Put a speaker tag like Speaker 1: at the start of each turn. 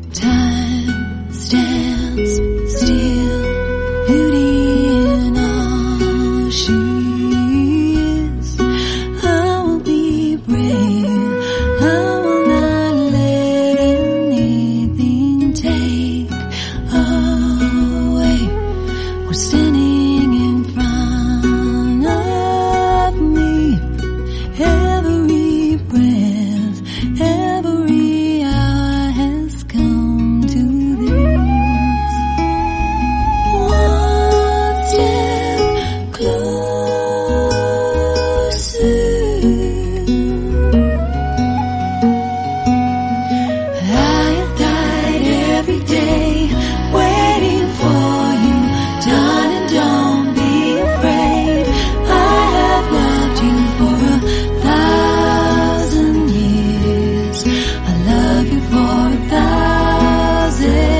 Speaker 1: Time stands still, beauty in all she is. I will be brave, I will not let anything take away what's standing in front of me. Every breath, every hour has come to this. One step closer. I have died every day waiting for you, darling, don't be afraid. I have loved you for 1,000 years. I love you for 1,000